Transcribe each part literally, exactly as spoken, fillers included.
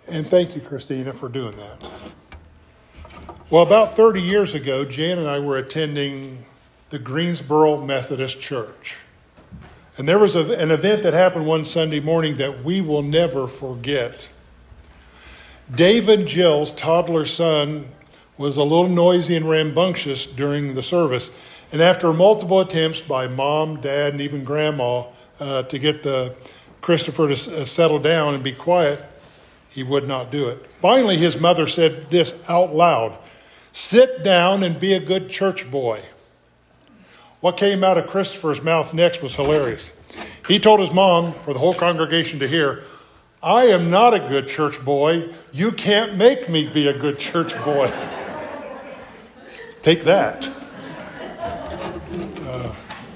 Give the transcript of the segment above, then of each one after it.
And thank you, Christina, for doing that. Well, about thirty years ago, Jan and I were attending the Greensboro Methodist Church. And there was a, an event that happened one Sunday morning that we will never forget. David Jill's toddler son was a little noisy and rambunctious during the service. And after multiple attempts by mom, dad, and even grandma uh, to get the Christopher to uh, settle down and be quiet, he would not do it. Finally, his mother said this out loud: "Sit down and be a good church boy." What came out of Christopher's mouth next was hilarious. He told his mom, for the whole congregation to hear, "I am not a good church boy. You can't make me be a good church boy." Take that. Uh,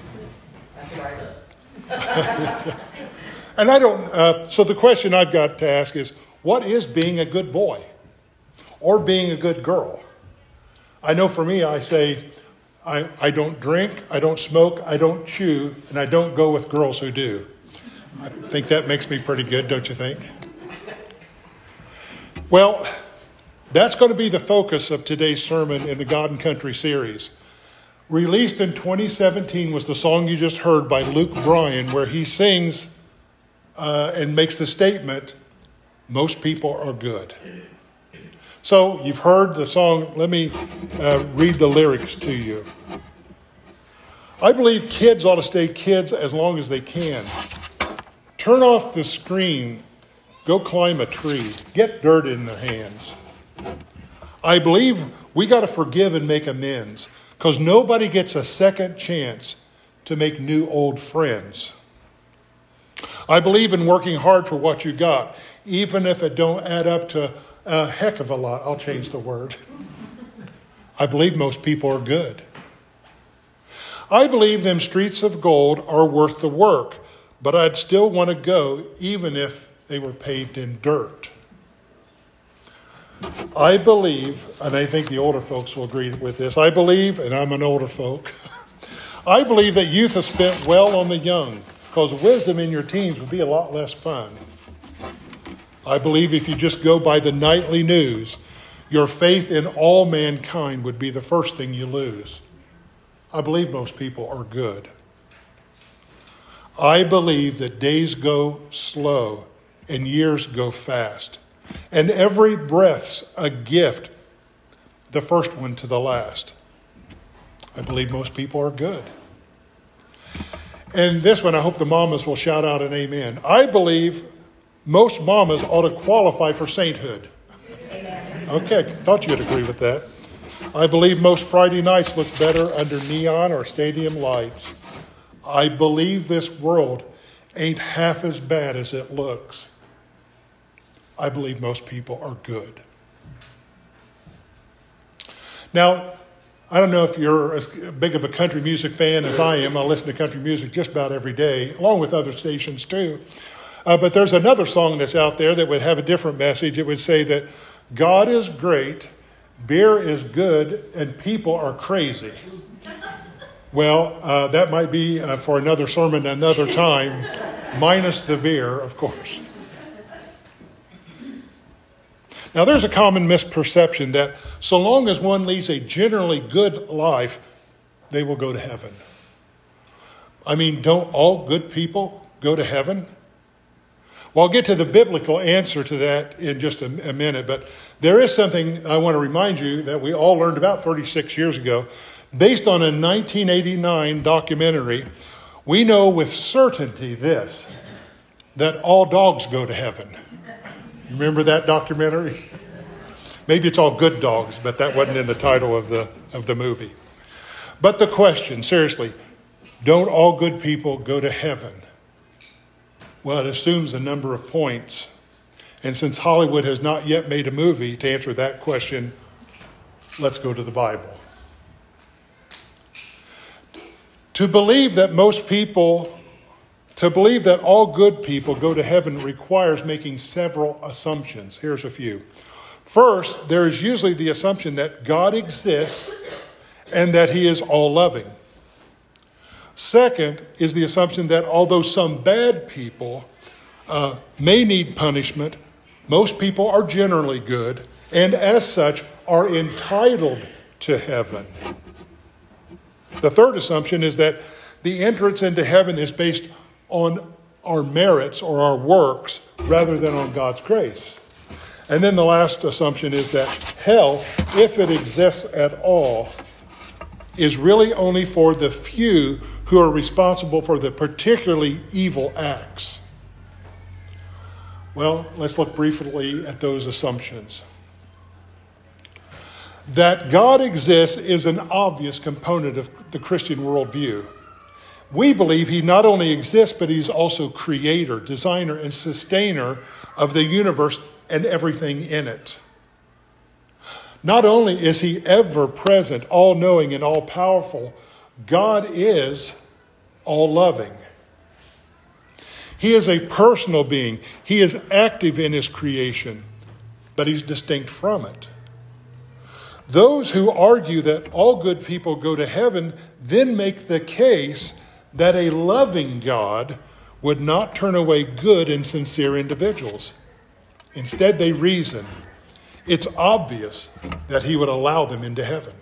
and I don't, uh, so the question I've got to ask is, what is being a good boy or being a good girl? I know for me, I say, I, I don't drink, I don't smoke, I don't chew, and I don't go with girls who do. I think that makes me pretty good, don't you think? Well, that's going to be the focus of today's sermon in the God and Country series. Released in twenty seventeen was the song you just heard by Luke Bryan, where he sings uh, and makes the statement, "Most people are good." So you've heard the song. Let me uh, read the lyrics to you. "I believe kids ought to stay kids as long as they can. Turn off the screen. Go climb a tree. Get dirt in their hands. I believe we got to forgive and make amends, because nobody gets a second chance to make new old friends. I believe in working hard for what you got, even if it don't add up to a heck of a lot." I'll change the word. "I believe most people are good. I believe them streets of gold are worth the work, but I'd still want to go even if they were paved in dirt. I believe," and I think the older folks will agree with this, I believe, and I'm an older folk, "I believe that youth is spent well on the young, because wisdom in your teens would be a lot less fun. I believe if you just go by the nightly news, your faith in all mankind would be the first thing you lose. I believe most people are good. I believe that days go slow and years go fast, and every breath's a gift, the first one to the last. I believe most people are good." And this one, I hope the mamas will shout out an amen. "I believe most mamas ought to qualify for sainthood." Amen. Okay, thought you'd agree with that. "I believe most Friday nights look better under neon or stadium lights. I believe this world ain't half as bad as it looks. I believe most people are good." Now, I don't know if you're as big of a country music fan as I am. I listen to country music just about every day, along with other stations too. Uh, but there's another song that's out there that would have a different message. It would say that God is great, beer is good, and people are crazy. Well, uh, that might be uh, for another sermon another time, minus the beer, of course. Now, there's a common misperception that so long as one leads a generally good life, they will go to heaven. I mean, don't all good people go to heaven? Well, I'll get to the biblical answer to that in just a, a minute, but there is something I want to remind you that we all learned about thirty-six years ago. Based on a nineteen eighty-nine documentary, we know with certainty this, that all dogs go to heaven. Remember that documentary? Maybe it's all good dogs, but that wasn't in the title of the of the movie. But the question, seriously, don't all good people go to heaven? Well, it assumes a number of points. And since Hollywood has not yet made a movie to answer that question, let's go to the Bible. To believe that most people To believe that all good people go to heaven requires making several assumptions. Here's a few. First, there is usually the assumption that God exists and that he is all-loving. Second is the assumption that although some bad people uh, may need punishment, Most people are generally good, and as such are entitled to heaven. The third assumption is that the entrance into heaven is based on our merits or our works rather than on God's grace. And then the last assumption is that hell, if it exists at all, is really only for the few who are responsible for the particularly evil acts. Well, let's look briefly at those assumptions. That God exists is an obvious component of the Christian worldview. We believe he not only exists, but he's also creator, designer, and sustainer of the universe and everything in it. Not only is he ever present, all-knowing, and all-powerful, God is all-loving. He is a personal being. He is active in his creation, but he's distinct from it. Those who argue that all good people go to heaven then make the case that a loving God would not turn away good and sincere individuals. Instead, they reason it's obvious that he would allow them into heaven.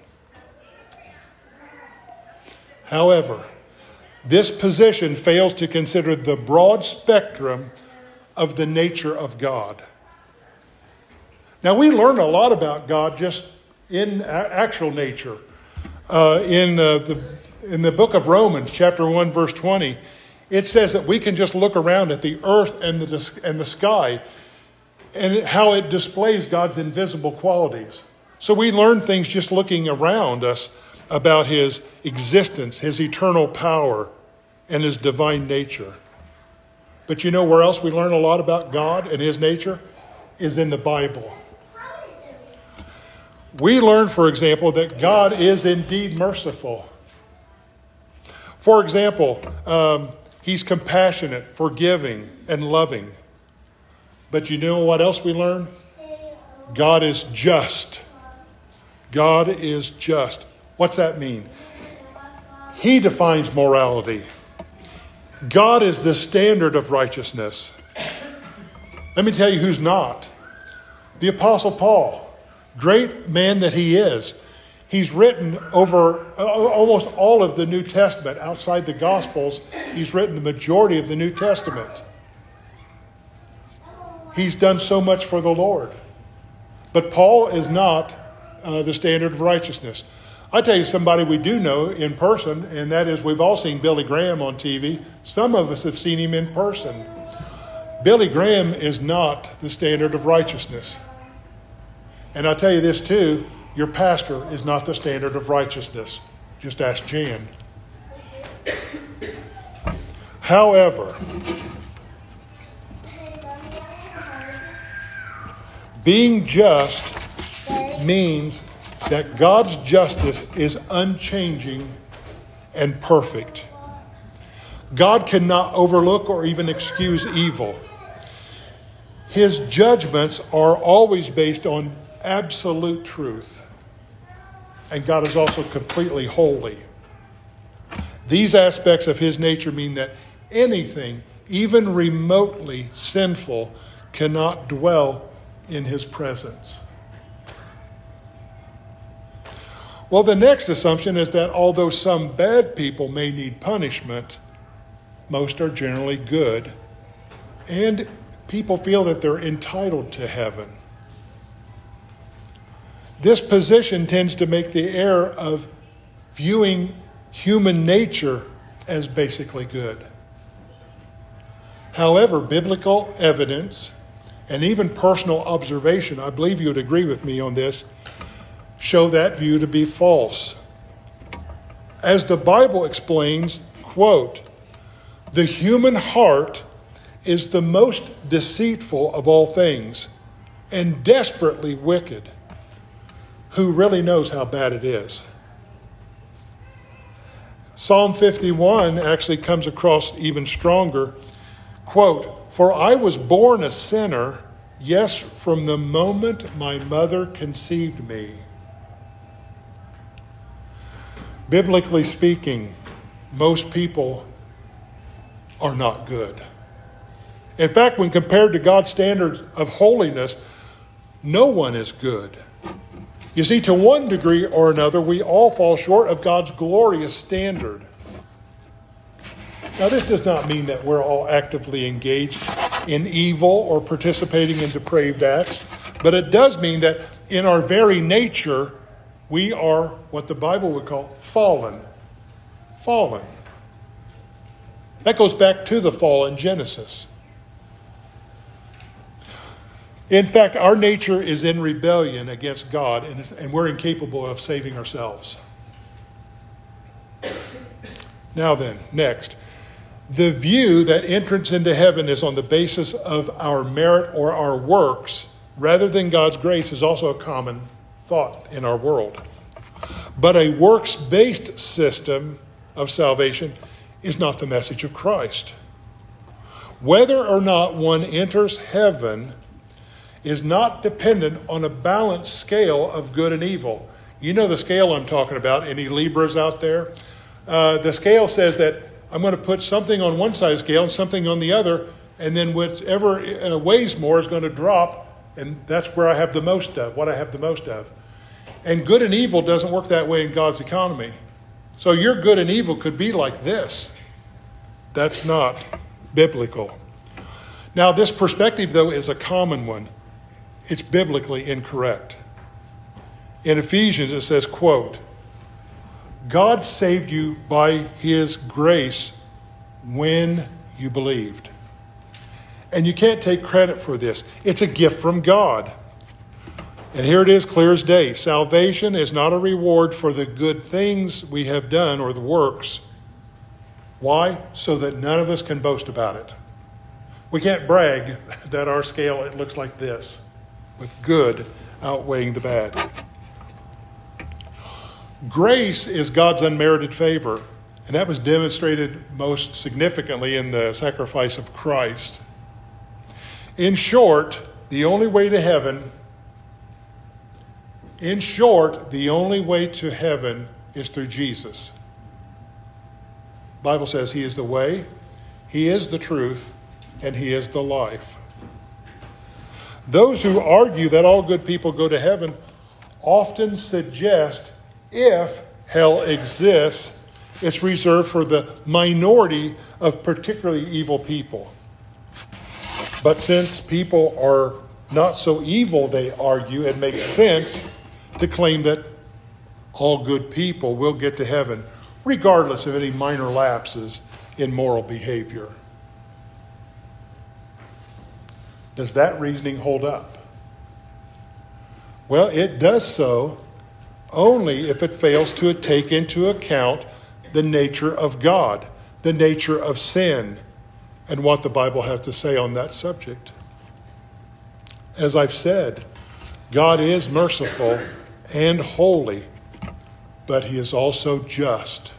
However, this position fails to consider the broad spectrum of the nature of God. Now, we learn a lot about God just in actual nature. Uh, in uh, the in the book of Romans, chapter one, verse twenty, it says that we can just look around at the earth and the and the sky and how it displays God's invisible qualities. So we learn things just looking around us about his existence, his eternal power, and his divine nature. But you know where else we learn a lot about God and his nature? Is in the Bible. We learn, for example, that God is indeed merciful. For example, um, he's compassionate, forgiving, and loving. But you know what else we learn? God is just. God is just. What's that mean? He defines morality. God is the standard of righteousness. Let me tell you who's not. The Apostle Paul. Great man that he is. He's written over almost all of the New Testament. Outside the Gospels, he's written the majority of the New Testament. He's done so much for the Lord. But Paul is not uh, the standard of righteousness. I tell you somebody we do know in person, and that is we've all seen Billy Graham on T V. Some of us have seen him in person. Billy Graham is not the standard of righteousness. And I'll tell you this too, your pastor is not the standard of righteousness. Just ask Jan. However, being just means that God's justice is unchanging and perfect. God cannot overlook or even excuse evil. His judgments are always based on absolute truth. And God is also completely holy. These aspects of his nature mean that anything, even remotely sinful, cannot dwell in his presence. Well, the next assumption is that although some bad people may need punishment, most are generally good, and people feel that they're entitled to heaven. This position tends to make the error of viewing human nature as basically good. However, biblical evidence and even personal observation, I believe you would agree with me on this, show that view to be false. As the Bible explains, quote, "The human heart is the most deceitful of all things and desperately wicked. Who really knows how bad it is?" Psalm fifty-one actually comes across even stronger. Quote, "For I was born a sinner, yes, from the moment my mother conceived me." Biblically speaking, most people are not good. In fact, when compared to God's standards of holiness, no one is good. You see, to one degree or another, we all fall short of God's glorious standard. Now, this does not mean that we're all actively engaged in evil or participating in depraved acts, but it does mean that in our very nature, we are what the Bible would call fallen. Fallen. That goes back to the fall in Genesis. In fact, our nature is in rebellion against God, and, and we're incapable of saving ourselves. Now then, next. The view that entrance into heaven is on the basis of our merit or our works rather than God's grace is also a common thought in our world. But a works-based system of salvation is not the message of Christ. Whether or not one enters heaven is not dependent on a balanced scale of good and evil. You know the scale I'm talking about. Any Libras out there? Uh, the scale says that I'm going to put something on one side of the scale and something on the other, and then whichever uh, weighs more is going to drop, and that's where I have the most of, what I have the most of. And good and evil doesn't work that way in God's economy. So your good and evil could be like this. That's not biblical. Now, this perspective, though, is a common one. It's biblically incorrect. In Ephesians, it says, quote, God saved you by his grace when you believed. And you can't take credit for this. It's a gift from God. And here it is, clear as day. Salvation is not a reward for the good things we have done or the works. Why? So that none of us can boast about it. We can't brag that our scale, it looks like this, with good outweighing the bad. Grace is God's unmerited favor, and that was demonstrated most significantly in the sacrifice of Christ. In short, the only way to heaven, in short, the only way to heaven is through Jesus. The Bible says he is the way, he is the truth, and he is the life. Those who argue that all good people go to heaven often suggest if hell exists, it's reserved for the minority of particularly evil people. But since people are not so evil, they argue, it makes sense to claim that all good people will get to heaven, regardless of any minor lapses in moral behavior. Does that reasoning hold up? Well, it does so only if it fails to take into account the nature of God, the nature of sin, and what the Bible has to say on that subject. As I've said, God is merciful and holy, but he is also just.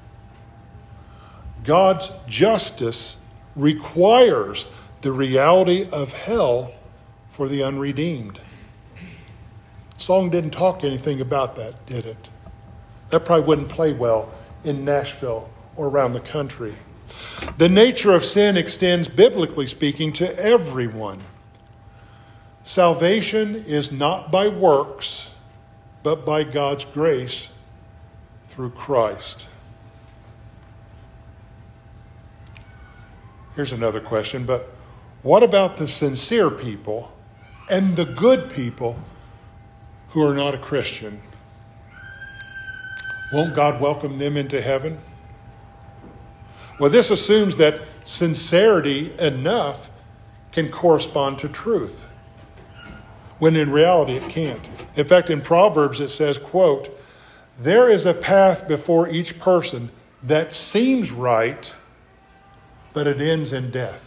God's justice requires the reality of hell for the unredeemed. Song didn't talk anything about that, did it? That probably wouldn't play well in Nashville or around the country. The nature of sin extends, biblically speaking, to everyone. Salvation is not by works, but by God's grace through Christ. Here's another question, but what about the sincere people and the good people who are not a Christian? Won't God welcome them into heaven? Well, this assumes that sincerity enough can correspond to truth, when in reality it can't. In fact, in Proverbs it says, quote, there is a path before each person that seems right, but it ends in death.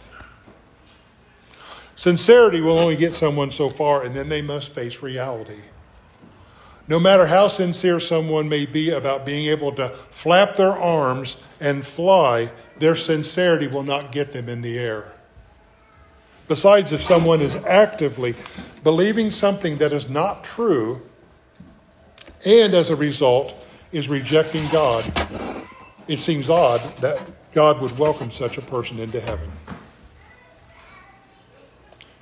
Sincerity will only get someone so far, and then they must face reality. No matter how sincere someone may be about being able to flap their arms and fly, their sincerity will not get them in the air. Besides, if someone is actively believing something that is not true, and as a result is rejecting God, it seems odd that God would welcome such a person into heaven.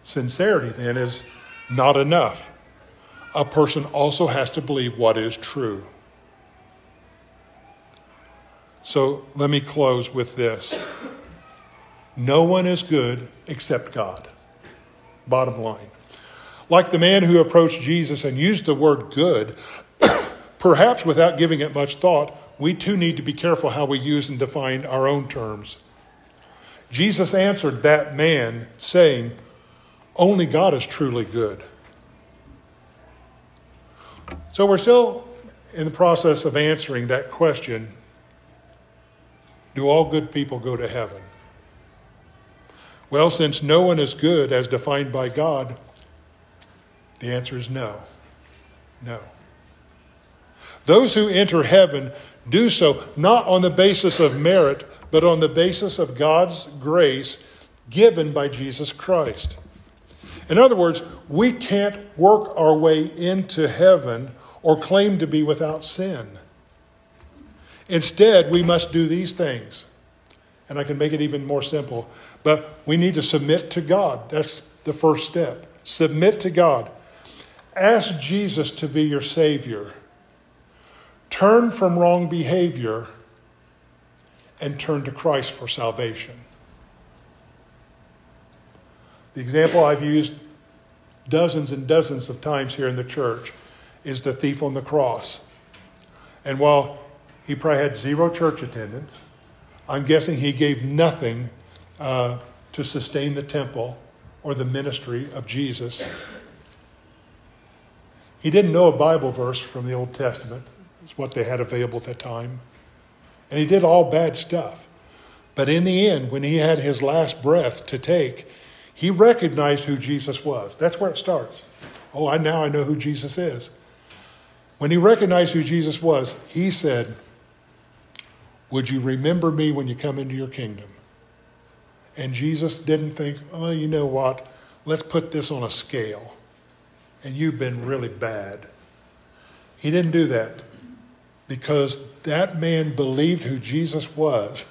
Sincerity, then, is not enough. A person also has to believe what is true. So let me close with this. No one is good except God. Bottom line. Like the man who approached Jesus and used the word good, perhaps without giving it much thought, we too need to be careful how we use and define our own terms. Jesus answered that man saying, only God is truly good. So we're still in the process of answering that question. Do all good people go to heaven? Well, since no one is good as defined by God, the answer is no. No. Those who enter heaven do so not on the basis of merit, but on the basis of God's grace given by Jesus Christ. In other words, we can't work our way into heaven or claim to be without sin. Instead, we must do these things. And I can make it even more simple. But we need to submit to God. That's the first step. Submit to God. Ask Jesus to be your Savior. Turn from wrong behavior and turn to Christ for salvation. The example I've used dozens and dozens of times here in the church is the thief on the cross. And while he probably had zero church attendance, I'm guessing he gave nothing uh, to sustain the temple or the ministry of Jesus. He didn't know a Bible verse from the Old Testament. It's what they had available at the time. And he did all bad stuff. But in the end, when he had his last breath to take, he recognized who Jesus was. That's where it starts. Oh, I now I know who Jesus is. When he recognized who Jesus was, he said, would you remember me when you come into your kingdom? And Jesus didn't think, oh, you know what? Let's put this on a scale. And you've been really bad. He didn't do that because that man believed who Jesus was.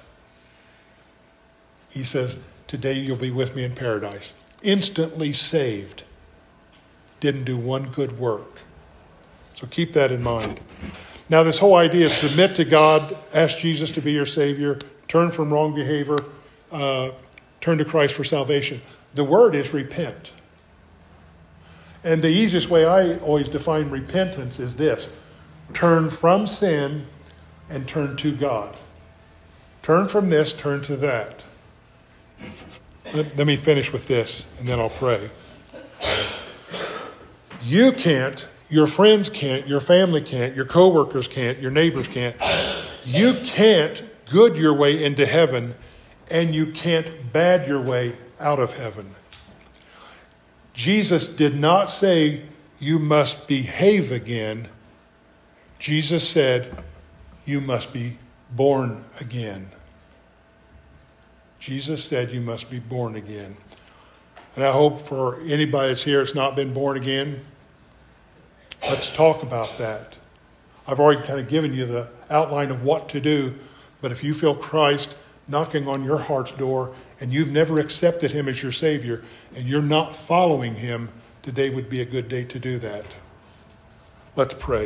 He says, today you'll be with me in paradise. Instantly saved. Didn't do one good work. So keep that in mind. Now this whole idea is submit to God, ask Jesus to be your Savior, turn from wrong behavior, uh, turn to Christ for salvation. The word is repent. And the easiest way I always define repentance is this. Turn from sin and turn to God. Turn from this, turn to that. Let, let me finish with this, and then I'll pray. You can't, your friends can't, your family can't, your coworkers can't, your neighbors can't. You can't good your way into heaven, and you can't bad your way out of heaven. Jesus did not say you must behave again. Jesus said you must be born again. Jesus said you must be born again. And I hope for anybody that's here that's not been born again, let's talk about that. I've already kind of given you the outline of what to do, but if you feel Christ knocking on your heart's door and you've never accepted him as your Savior and you're not following him, today would be a good day to do that. Let's pray.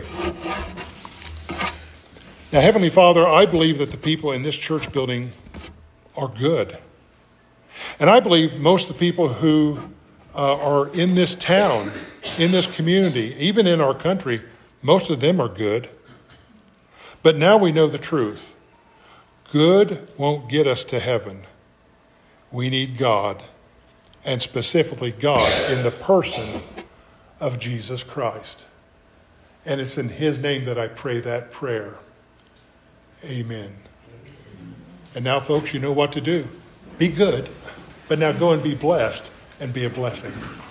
Now, Heavenly Father, I believe that the people in this church building are good. And I believe most of the people who uh, are in this town, in this community, even in our country, most of them are good. But now we know the truth. Good won't get us to heaven. We need God, and specifically God in the person of Jesus Christ. And it's in his name that I pray that prayer. Amen. And now, folks, you know what to do. Be good, but now go and be blessed and be a blessing.